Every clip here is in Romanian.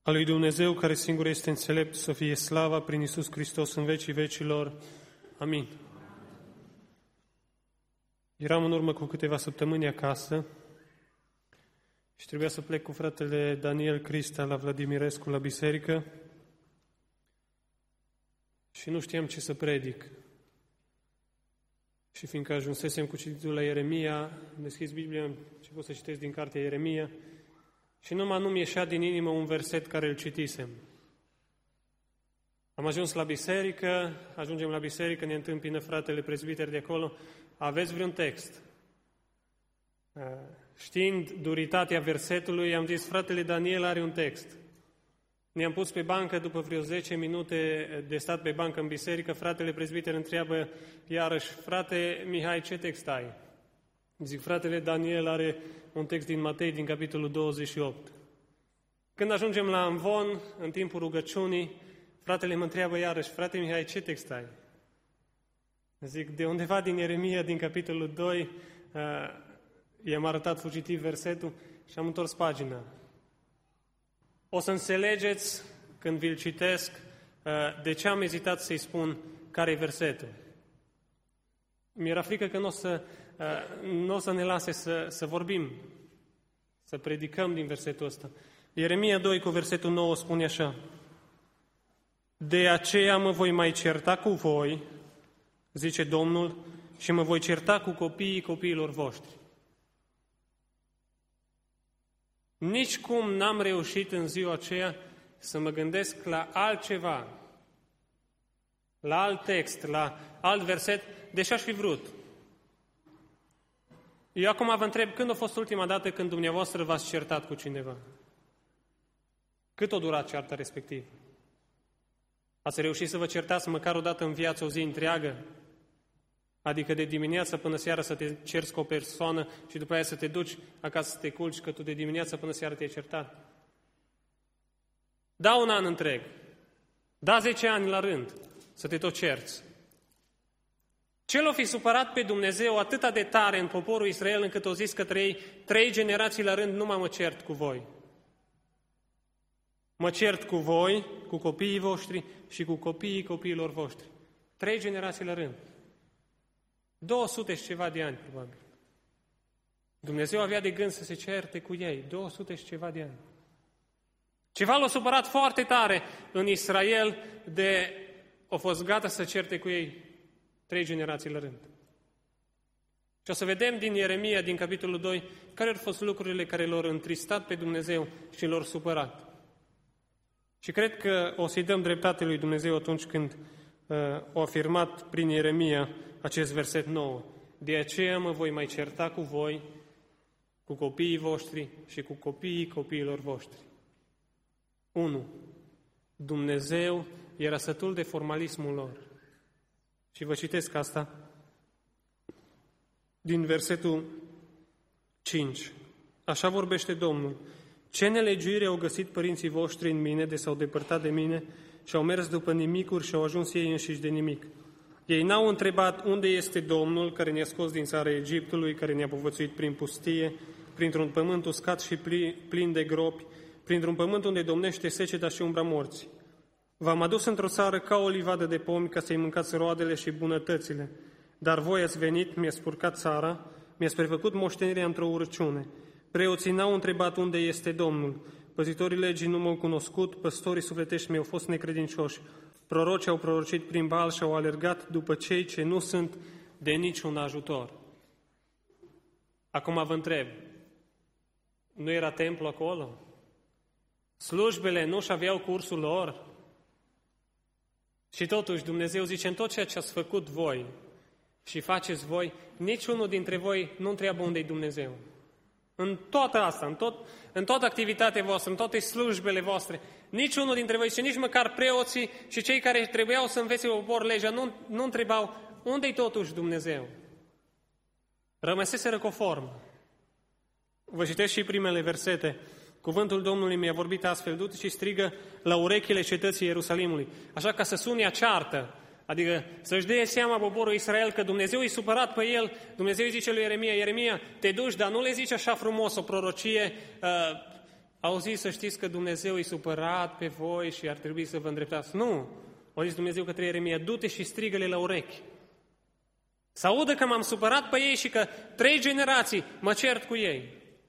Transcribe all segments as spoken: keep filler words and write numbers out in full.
A lui Dumnezeu, care singur este înțelept, să fie slava prin Iisus Hristos în vecii vecilor. Amin. Eram în urmă cu câteva săptămâni acasă și trebuia să plec cu fratele Daniel Crista la Vladimirescu la biserică și nu știam ce să predic. Și fiindcă ajunsesem cu cititul la Ieremia, am deschis Biblia, am început să citesc din cartea Ieremia și numai nu-mi ieșea din inimă un verset care îl citisem. Am ajuns la biserică, ajungem la biserică, ne întâmpină fratele prezbiter de acolo. Aveți vreun text? Știind duritatea versetului, am zis, fratele Daniel are un text. Ne-am pus pe bancă, după vreo zece minute de stat pe bancă în biserică, fratele prezbiter întreabă iarăși, frate Mihai, ce text ai? Zic, fratele Daniel are un text din Matei, din capitolul douăzeci și opt. Când ajungem la Amvon, în timpul rugăciunii, fratele mă întreabă iarăși, frate Mihai, ce text ai? Zic, de undeva din Ieremia, din capitolul doi, uh, i-am arătat fugitiv versetul și am întors pagina. O să înțelegeți, când vi-l citesc, uh, de ce am ezitat să-i spun care-i versetul. Mi-era frică că nu o să, uh, n-o să ne lase să, să vorbim, să predicăm din versetul ăsta. Ieremia doi cu versetul nouă spune așa: de aceea mă voi mai certa cu voi, zice Domnul, și mă voi certa cu copiii copiilor voștri. Nici cum n-am reușit în ziua aceea să mă gândesc la altceva, la alt text, la alt verset, deși aș fi vrut. Eu acum vă întreb, când a fost ultima dată când dumneavoastră v-ați certat cu cineva? Cât a durat cearta respectivă? Ați reușit să vă certați măcar o dată în viață, o zi întreagă? Adică de dimineață până seara să te cerți cu o persoană și după aia să te duci acasă să te culci, că tu de dimineață până seara te-ai certat? Da un an întreg, da zece ani la rând, să te tot cerți. Ce l-o fi supărat pe Dumnezeu atâta de tare în poporul Israel încât o zis către ei, trei generații la rând nu mă cert cu voi. Mă cert cu voi, cu copiii voștri și cu copiii copiilor voștri. Trei generații la rând. două sute și ceva de ani, probabil. Dumnezeu avea de gând să se certe cu ei. două sute și ceva de ani. Ceva l-a supărat foarte tare în Israel de au fost gata să certe cu ei trei generații la rând. Și o să vedem din Ieremia, din capitolul doi, care au fost lucrurile care l-au întristat pe Dumnezeu și l-au supărat. Și cred că o să-i dăm dreptate lui Dumnezeu atunci când uh, a afirmat prin Ieremia acest verset nou. De aceea mă voi mai certa cu voi, cu copiii voștri și cu copiii copiilor voștri. unu. Dumnezeu era sătul de formalismul lor. Și vă citesc asta din versetul cinci. Așa vorbește Domnul. Ce nelegiuire au găsit părinții voștri în mine de s-au depărtat de mine și au mers după nimicuri și au ajuns ei înșiși de nimic. Ei n-au întrebat unde este Domnul care ne-a scos din țara Egiptului, care ne-a povățuit prin pustie, printr-un pământ uscat și plin de gropi, printr-un pământ unde domnește seceta și umbra morții. V-am adus într-o țară ca o livadă de pomi ca să-i mâncați roadele și bunătățile. Dar voi ați venit, mi-ați spurcat țara, mi-ați prefăcut moștenirea într-o urăciune. Preoții n-au întrebat unde este Domnul. Păzitorii legii nu m-au cunoscut, păstorii sufletești mi-au fost necredincioși. Prorocii au prorocit prin Baal și au alergat după cei ce nu sunt de niciun ajutor. Acum vă întreb, nu era templu acolo? Slujbele nu-și aveau cursul lor? Și totuși Dumnezeu zice, în tot ceea ce ați făcut voi și faceți voi, niciunul dintre voi nu întreabă unde-i Dumnezeu. În toată asta, în, tot, în toată activitatea voastră, în toate slujbele voastre, niciunul dintre voi, și nici măcar preoții și cei care trebuiau să învețe popor legea, nu, nu întrebau unde-i totuși Dumnezeu. Rămăseseră conform. Vă citesc și primele versete. Cuvântul Domnului mi-a vorbit astfel, du-te și strigă la urechile cetății Ierusalimului. Așa ca să sune a ceartă, adică să-și dea seama poporul Israel că Dumnezeu e supărat pe el. Dumnezeu îi zice lui Ieremia, Ieremia, te duci, dar nu le zici așa frumos o prorocie, uh, au zis să știți că Dumnezeu e supărat pe voi și ar trebui să vă îndreptați. Nu! Au zis Dumnezeu către Ieremia, du-te și strigă-le la urechi. Să audă că m-am supărat pe ei și că trei generații mă cert cu ei.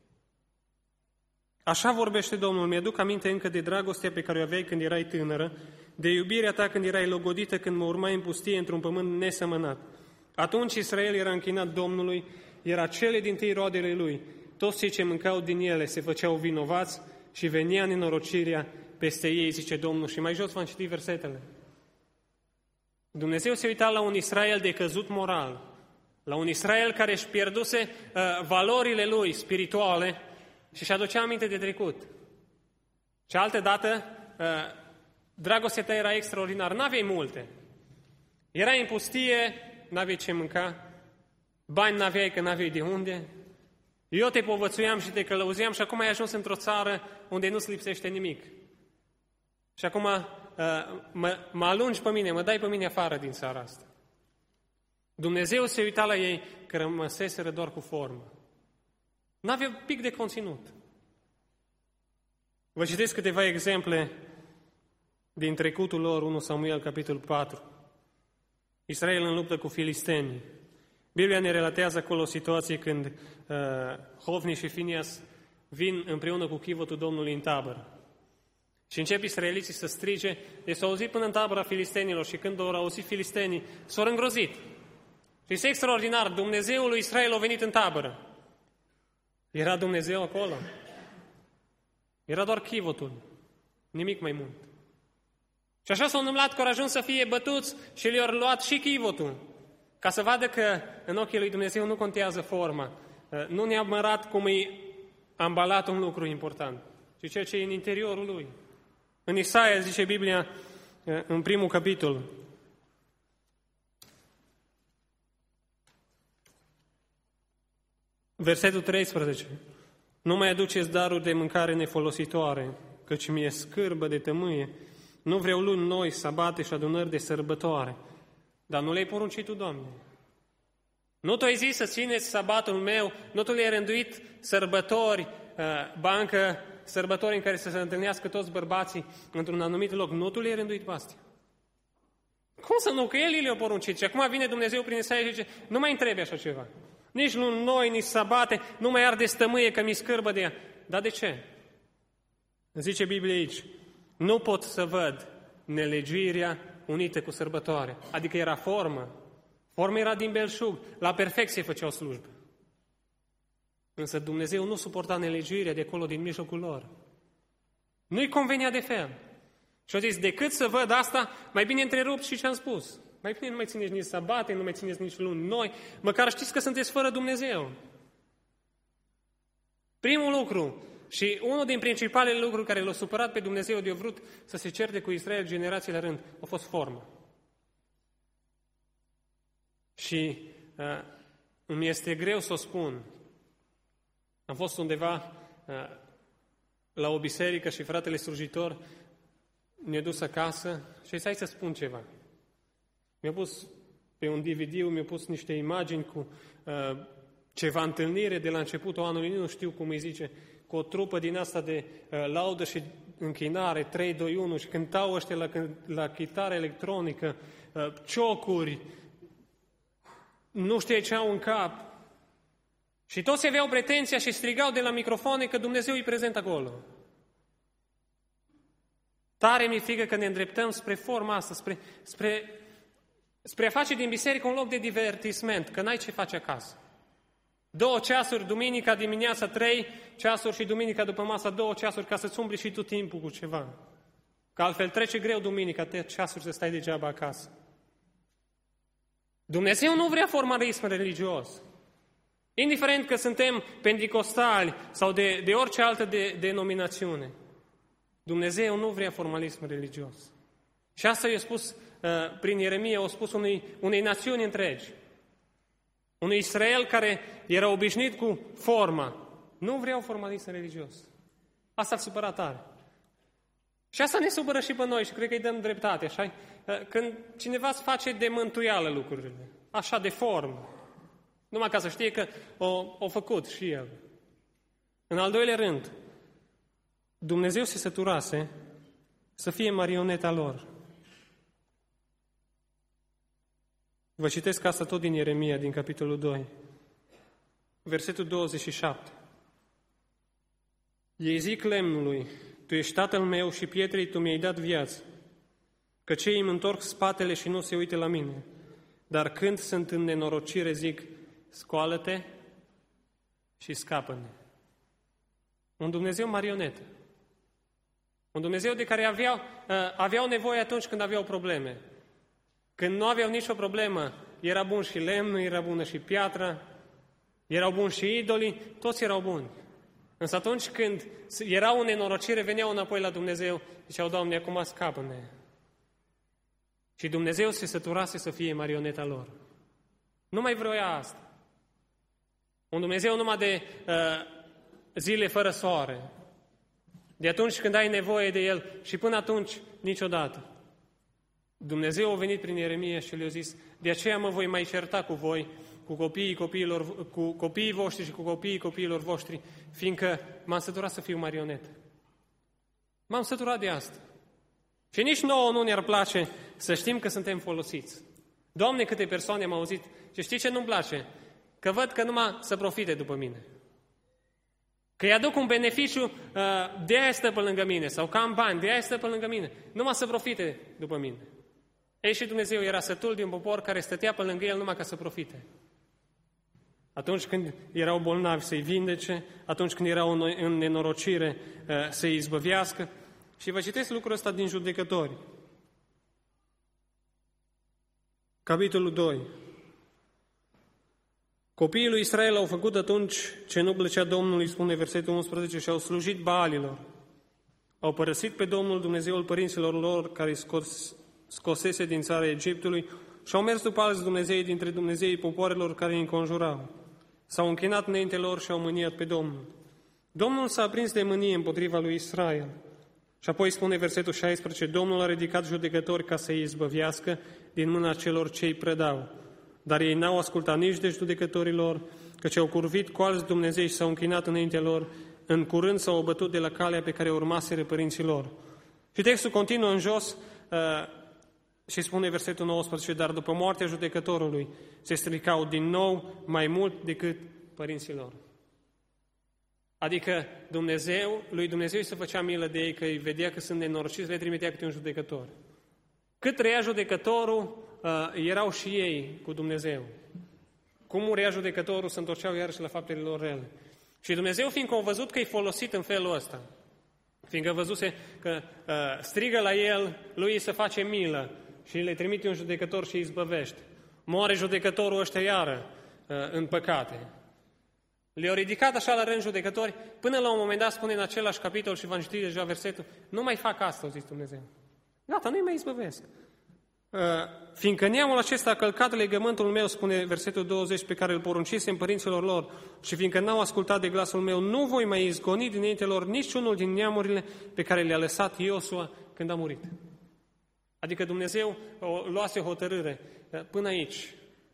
Așa vorbește Domnul, mi-aduc aminte încă de dragostea pe care o aveai când erai tânără, de iubirea ta când erai logodită, când mă urmai în pustie într-un pământ nesămănat. Atunci Israel era închinat Domnului, era cele dintâi roadele lui. Toți cei ce mâncau din ele se făceau vinovați și venea nenorocirea peste ei, zice Domnul. Și mai jos v-am citit versetele. Dumnezeu se uita la un Israel decăzut moral, la un Israel care își pierduse uh, valorile lui spirituale și își aducea aminte de trecut. Și altă dată, uh, dragostea ta era extraordinar, n-aveai multe. Erai în pustie, n-aveai ce mânca, bani n-aveai că n-aveai de unde. Eu te povățuiam și te călăuzeam și acum ai ajuns într-o țară unde nu-ți lipsește nimic. Și acum uh, mă, mă alungi pe mine, mă dai pe mine afară din țara asta. Dumnezeu se uita la ei că rămăseseră doar cu formă. N-avea un pic de conținut. Vă citesc câteva exemple din trecutul lor, unu Samuel, capitolul patru. Israel în luptă cu filistenii. Biblia ne relatează acolo o situație când uh, Hofni și Finias vin împreună cu chivotul Domnului în tabără. Și încep israeliții să strige, de s-au auzit până în tabăra filistenilor și când au auzit filistenii, s-au îngrozit. Și este extraordinar, Dumnezeul lui Israel a venit în tabără. Era Dumnezeu acolo. Era doar chivotul, nimic mai mult. Și așa s-au întâmplat că au ajuns să fie bătuți și le-au luat și chivotul, ca să vadă că în ochii lui Dumnezeu nu contează forma, nu neapărat cum e ambalat un lucru important, ci ceea ce e în interiorul lui. În Isaia zice Biblia, în primul capitol, versetul treisprezece, nu mai aduceți daruri de mâncare nefolositoare, căci mi-e scârbă de tămâie, nu vreau luni noi, sabate și adunări de sărbătoare. Dar nu le-ai poruncit tu, Doamne. Nu tu ai zis să țineți sabatul meu, nu tu le-ai rânduit sărbători, bancă, sărbători în care să se întâlnească toți bărbații într-un anumit loc. Nu tu le-ai rânduit pe astea. Cum să nu? Că El le-a poruncit. Și acum vine Dumnezeu prin Isaia și zice, nu mai întrebi așa ceva. Nici luni noi, nici sabate, nu mai arde stămâie că mi scârbă de ea. Dar de ce? Zice Biblia aici, nu pot să văd nelegiuirea unită cu sărbătoare. Adică era formă. Forma era din belșug. La perfecție făceau slujbă. Însă Dumnezeu nu suporta nelegiuirea de acolo din mijlocul lor. Nu-i convenea de fel. Și au zis, decât să văd asta, mai bine întrerup și ce am spus. Mai bine nu mai țineți nici sabate, nu mai țineți nici luni noi, măcar știți că sunteți fără Dumnezeu. Primul lucru și unul din principalele lucruri care l-au supărat pe Dumnezeu de-au vrut să se certe cu Israel generații la rând, a fost formă. Și uh, îmi este greu să o spun. Am fost undeva uh, la o biserică și fratele slujitor ne-a dus acasă și hai să spun ceva. Mi-a pus pe un D V D, mi-a pus niște imagini cu uh, ceva întâlnire de la începutul anului, nu știu cum îi zice, cu o trupă din asta de uh, laudă și închinare, trei, doi, unu, și cântau ăștia la, la chitară electronică, uh, ciocuri, nu știu ce au în cap. Și toți aveau pretenția și strigau de la microfoane că Dumnezeu e prezent acolo. Tare mi-e frică că ne îndreptăm spre forma asta, spre, spre, spre a face din biserică un loc de divertisment, că n-ai ce face acasă. Două ceasuri, duminica dimineața, trei ceasuri și duminica după masa, două ceasuri, ca să-ți umbli și tu timpul cu ceva. Că altfel trece greu duminica, te ceasuri să stai degeaba acasă. Dumnezeu nu vrea formalism religios. Indiferent că suntem penticostali sau de, de orice altă de, denominațiune. Dumnezeu nu vrea formalism religios. Și asta i-a spus, uh, prin Ieremia, a spus unei, unei națiuni întregi. Unui Israel care era obișnuit cu forma. Nu vreau formalism religios. Asta îl supăra tare. Și asta ne supără și pe noi și cred că îi dăm dreptate. Așa? Când cineva îți face de mântuială lucrurile, așa de formă, numai ca să știe că o, o făcut și el. În al doilea rând, Dumnezeu se săturase să fie marioneta lor. Vă citesc asta tot din Ieremia, din capitolul doi, versetul douăzeci și șapte. Ei zic lemnului, tu ești tatăl meu și pietrei tu mi-ai dat viață, că cei îmi întorc spatele și nu se uită la mine. Dar când sunt în nenorocire, zic, scoală-te și scapă-ne. Un Dumnezeu marionetă. Un Dumnezeu de care aveau, aveau nevoie atunci când aveau probleme. Când nu aveau nicio problemă, era bun și lemnul, era bună și piatra, erau buni și idolii, toți erau buni. Însă atunci când erau în nenorocire, veneau înapoi la Dumnezeu, ziceau, Doamne, acum scapă-ne. Și Dumnezeu se săturase să fie marioneta lor. Nu mai vroia asta. Un Dumnezeu numai de uh, zile fără soare. De atunci când ai nevoie de El și până atunci niciodată. Dumnezeu a venit prin Ieremia și le-a zis, de aceea mă voi mai certa cu voi, cu copiii, copiilor, cu copiii voștri și cu copiii copiilor voștri, fiindcă m-am săturat să fiu marionetă. M-am săturat de asta. Și nici nouă nu ne-ar place să știm că suntem folosiți. Doamne, câte persoane am auzit, și știi ce nu-mi place? Că văd că numai să profite după mine. Că îi aduc un beneficiu, de aia stă pe lângă mine, sau că am bani, de aia stă pe lângă mine. Numai să profite după mine. Ei, și Dumnezeu era sătul de un popor care stătea pe lângă El numai ca să profite. Atunci când erau bolnavi să-i vindece, atunci când erau în nenorocire să-i izbăvească. Și vă citesc lucrul ăsta din Judecători. Capitolul doi. Copiii lui Israel au făcut atunci ce nu plăcea Domnului, spune versetul unsprezece, și au slujit Baalilor. Au părăsit pe Domnul Dumnezeul părinților lor, care îi scos, scosese din țara Egiptului, și au mers după alți Dumnezei dintre Dumnezeii popoarelor care îi înconjurau. S-au închinat înainte lor și au mâniat pe Domnul. Domnul s-a aprins de mânie împotriva lui Israel. Și apoi spune versetul șaisprezece, Domnul a ridicat judecători ca să-i izbăvească din mâna celor ce îi predau. Dar ei n-au ascultat nici de judecătorilor, căci au curvit cu alți Dumnezei și s-au închinat înainte lor, în curând s-au abătut de la calea pe care urmaseră părinții lor. Și textul continuă în jos uh, și spune versetul nouăsprezece, dar după moartea judecătorului se stricau din nou mai mult decât părinții lor. Adică Dumnezeu, lui Dumnezeu îi se făcea milă de ei, că îi vedea că sunt nenorociți, le trimitea câte un judecător. Cât trăia judecătorul, erau și ei cu Dumnezeu. Cum murea judecătorul, se întorceau iarăși la faptele lor rele. Și Dumnezeu, fiindcă a văzut că e folosit în felul ăsta, fiindcă văzuse că uh, strigă la el, lui îi se face milă și le trimite un judecător și îi izbăvește. Moare judecătorul ăștia iară uh, în păcate. Le-au ridicat așa la rând judecători, până la un moment dat spune în același capitol și v-am citit deja versetul, nu mai fac asta, a zis Dumnezeu. Gata, nu-i mai izbăvesc. Uh, fiindcă neamul acesta a călcat legământul meu, spune versetul douăzeci, pe care îl poruncisem părinților lor, și fiindcă n-au ascultat de glasul meu, nu voi mai izgoni dinainte lor niciunul din neamurile pe care le-a lăsat Iosua când a murit. Adică Dumnezeu o luase hotărâre uh, până aici.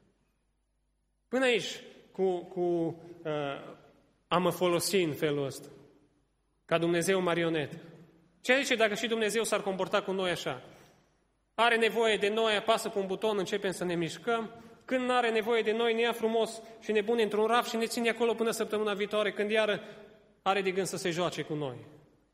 Până aici, cu, cu uh, a mă folosi în felul ăsta, ca Dumnezeu marionetă. Ce zice dacă și Dumnezeu s-ar comporta cu noi așa? Are nevoie de noi, apasă pe un buton, începem să ne mișcăm. Când nu are nevoie de noi, ne ia frumos și ne pune într-un raf și ne ține acolo până săptămâna viitoare, când iară are de gând să se joace cu noi.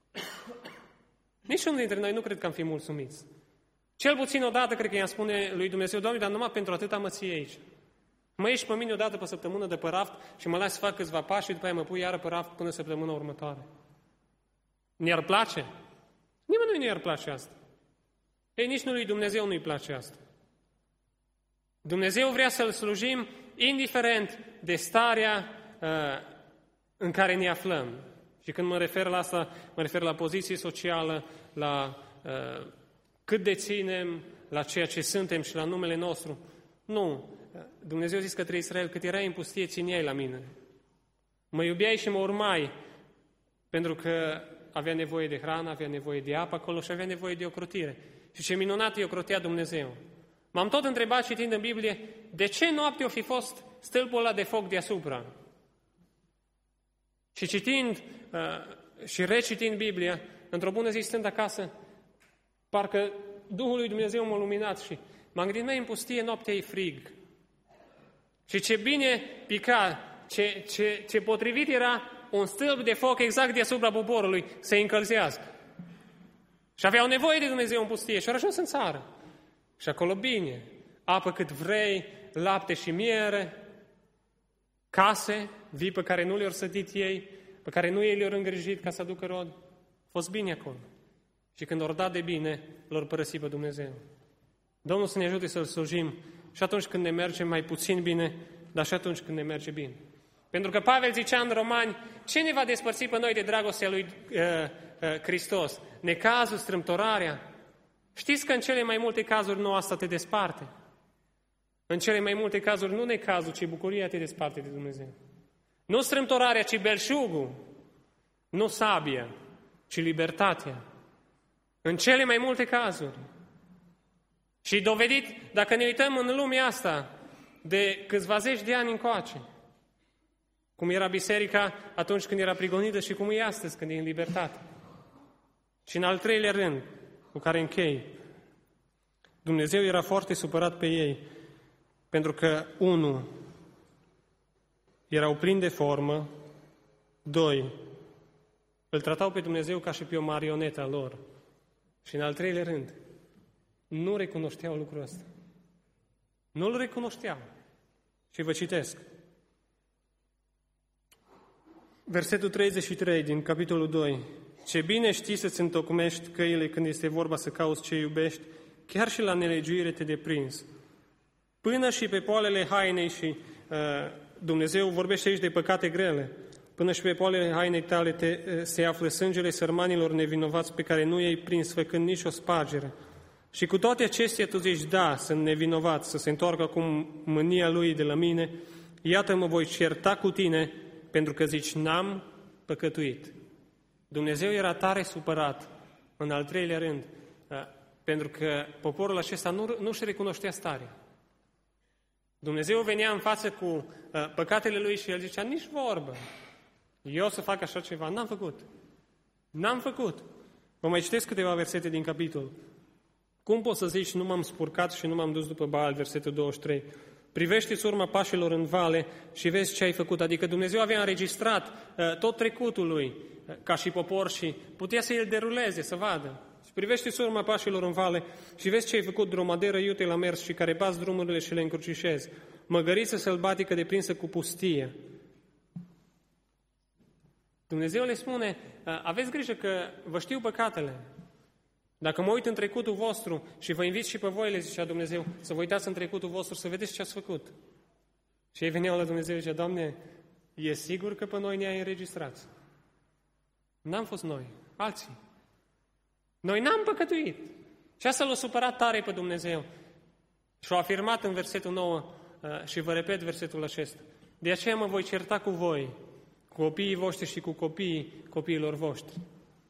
Niciunul dintre noi nu cred că am fi mulțumiți. Cel puțin odată cred că i-am spune lui Dumnezeu, Doamne, dar numai pentru atâta mă ții aici. Mă ieși pe mine odată pe săptămână de pe raft și mă las să fac câțiva pași și după aia mă pui iară pe raft până săptămâna următoare. Ne-ar place? Nimănui nu i-ar place asta. Ei, nici nu lui Dumnezeu nu-i place asta. Dumnezeu vrea să-L slujim indiferent de starea uh, în care ne aflăm. Și când mă refer la asta, mă refer la poziție socială, la uh, cât deținem, la ceea ce suntem și la numele nostru. Nu. Dumnezeu a zis către Israel, cât erai în pustie, țineai la mine. Mă iubeai și mă urmai, pentru că avea nevoie de hrană, avea nevoie de apă acolo și avea nevoie de ocrotire. Și ce minunat îi ocrotea Dumnezeu. M-am tot întrebat citind în Biblie, de ce noapte o fi fost stâlpul ăla de foc deasupra? Și citind uh, și recitind Biblia, într-o bună zi stând acasă, parcă Duhul lui Dumnezeu m-a luminat și m-am gândit, mai în pustie noaptea e frig. Și ce bine pica, ce, ce, ce potrivit era un stâlp de foc exact deasupra poporului să-i încălzească. Și aveau nevoie de Dumnezeu în pustie și au ajuns în țară. Și acolo bine, apă cât vrei, lapte și miere, case, vii pe care nu le-au sădit ei, pe care nu ei le-au îngrijit ca să aducă rod. A fost bine acolo. Și când au dat de bine, l-au părăsit pe Dumnezeu. Domnul să ne ajute să-L slujim și atunci când ne merge mai puțin bine, dar și atunci când ne merge bine. Pentru că Pavel zicea în Romani, ce ne va despărți pe noi de dragostea lui uh, uh, Hristos? Necazul, strâmtorarea? Știți că în cele mai multe cazuri nu asta te desparte. În cele mai multe cazuri nu necazul, ci bucuria te desparte de Dumnezeu. Nu strâmtorarea, ci belșugul. Nu sabia, ci libertatea. În cele mai multe cazuri. Și dovedit, dacă ne uităm în lumea asta de câțiva zeci de ani încoace, cum era biserica atunci când era prigonită și cum e astăzi când e în libertate. Și în al treilea rând, cu care închei, Dumnezeu era foarte supărat pe ei, pentru că, unu, erau plini de formă, doi, îl tratau pe Dumnezeu ca și pe o marionetă a lor. Și în al treilea rând, nu recunoșteau lucrul ăsta. Nu îl recunoșteau. Și vă citesc. Versetul treizeci și trei din capitolul doi. Ce bine știi să-ți întocmești căile când este vorba să cauți ce iubești, chiar și la nelegiuire te deprins. Până și pe poalele hainei și uh, Dumnezeu vorbește aici de păcate grele, până și pe poalele hainei tale te, uh, se află sângele sărmanilor nevinovați pe care nu i-ai prins făcând nici o spargere. Și cu toate acestea tu zici, da, sunt nevinovat, să se întoarcă acum mânia lui de la mine, iată mă voi certa cu tine, pentru că zici, n-am păcătuit. Dumnezeu era tare supărat, în al treilea rând, pentru că poporul acesta nu, nu-și recunoștea starea. Dumnezeu venea în față cu păcatele lui și el zicea, nici vorbă, eu să fac așa ceva, n-am făcut. N-am făcut. Vă mai citesc câteva versete din capitol. Cum poți să zici, nu m-am spurcat și nu m-am dus după Baal, versetul douăzeci și trei. Privește-ți urma pașilor în vale și vezi ce ai făcut. Adică Dumnezeu avea înregistrat uh, tot trecutul lui uh, ca și popor și putea să îl deruleze, să vadă. Și privește-ți urma pașilor în vale și vezi ce ai făcut, dromaderă iute la mers și care bați drumurile și le încrucișezi. Măgăriță sălbatică deprinsă cu pustie. Dumnezeu le spune, uh, aveți grijă că vă știu păcatele. Dacă mă uit în trecutul vostru și vă invit și pe voi, le zicea Dumnezeu, să vă uitați în trecutul vostru, să vedeți ce ați făcut. Și ei veneau la Dumnezeu și zicea, Doamne, e sigur că pe noi ne-ai înregistrat? N-am fost noi, alții. Noi n-am păcătuit. Și asta l-a supărat tare pe Dumnezeu. Și a afirmat în versetul nouă, și vă repet versetul acesta, de aceea mă voi certa cu voi, cu copiii voștri și cu copiii copiilor voștri.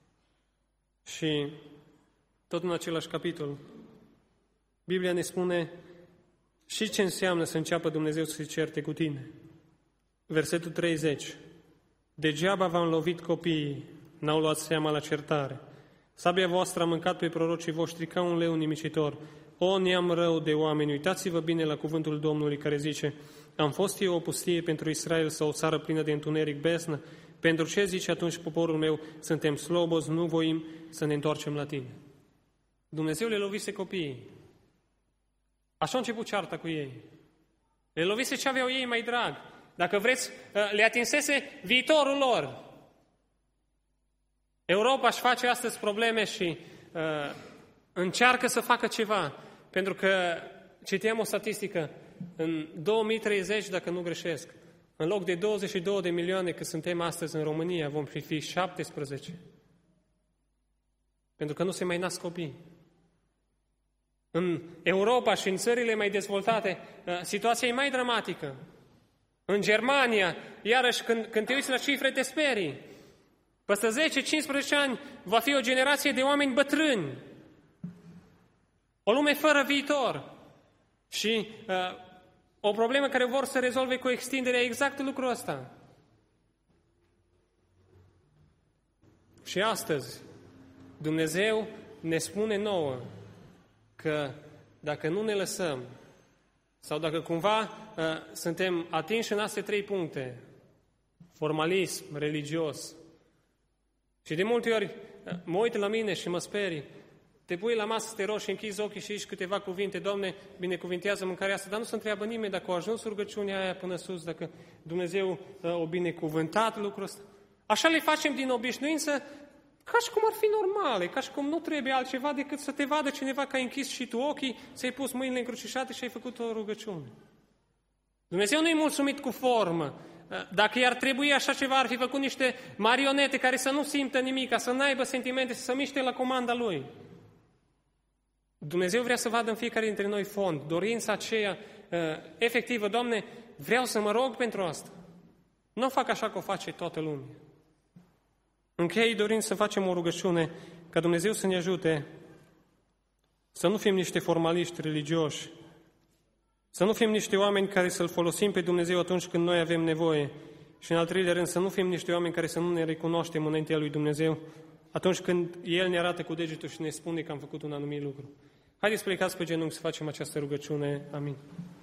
Și tot în același capitol, Biblia ne spune și ce înseamnă să înceapă Dumnezeu să se certe cu tine. Versetul treizeci. Degeaba v-am lovit copiii, n-au luat seama la certare. Sabia voastră a mâncat pe prorocii voștri ca un leu nimicitor. O, neam rău de oameni, uitați-vă bine la cuvântul Domnului care zice, am fost eu o pustie pentru Israel sau o țară plină de întuneric besnă? Pentru ce zice atunci poporul meu, suntem slobozi, nu voim să ne întoarcem la tine? Dumnezeu le lovise copiii. Așa a început cearta cu ei. Le lovise ce aveau ei mai drag. Dacă vreți, le atinsese viitorul lor. Europa își face astăzi probleme și uh, încearcă să facă ceva. Pentru că citeam o statistică, în două mii treizeci, dacă nu greșesc, în loc de douăzeci și două de milioane cât suntem astăzi în România, vom fi șaptesprezece. Pentru că nu se mai nasc copii. În Europa și în țările mai dezvoltate, situația e mai dramatică. În Germania, iarăși, când, când te uiți la cifre, te sperii. Peste zece cincisprezece ani va fi o generație de oameni bătrâni. O lume fără viitor. Și uh, o problemă care vor să rezolve cu extinderea exact lucrul ăsta. Și astăzi Dumnezeu ne spune nouă că dacă nu ne lăsăm, sau dacă cumva uh, suntem atinși în astea trei puncte, formalism, religios, și de multe ori uh, mă uit la mine și mă sperii, te pui la masă să te rogi și închizi ochii și ești câteva cuvinte, Doamne, binecuvintează mâncarea asta, dar nu se întreabă nimeni dacă a ajuns rugăciunea aia până sus, dacă Dumnezeu uh, o binecuvântat lucrul ăsta. Așa le facem din obișnuință, ca și cum ar fi normale, ca și cum nu trebuie altceva decât să te vadă cineva că ai închis și tu ochii, ți-ai pus mâinile încrucișate și ai făcut o rugăciune. Dumnezeu nu e mulțumit cu formă. Dacă i-ar trebui așa ceva, ar fi făcut niște marionete care să nu simtă nimic, să n-aibă sentimente, să se miște la comanda Lui. Dumnezeu vrea să vadă în fiecare dintre noi fond, dorința aceea efectivă. Doamne, vreau să mă rog pentru asta. Nu o fac așa că o face toată lumea. Închei dorind să facem o rugăciune ca Dumnezeu să ne ajute să nu fim niște formaliști religioși, să nu fim niște oameni care să-L folosim pe Dumnezeu atunci când noi avem nevoie și, în al treilea rând, să nu fim niște oameni care să nu ne recunoaștem înaintea lui Dumnezeu atunci când El ne arată cu degetul și ne spune că am făcut un anumit lucru. Haideți plecați pe genunchi să facem această rugăciune. Amin.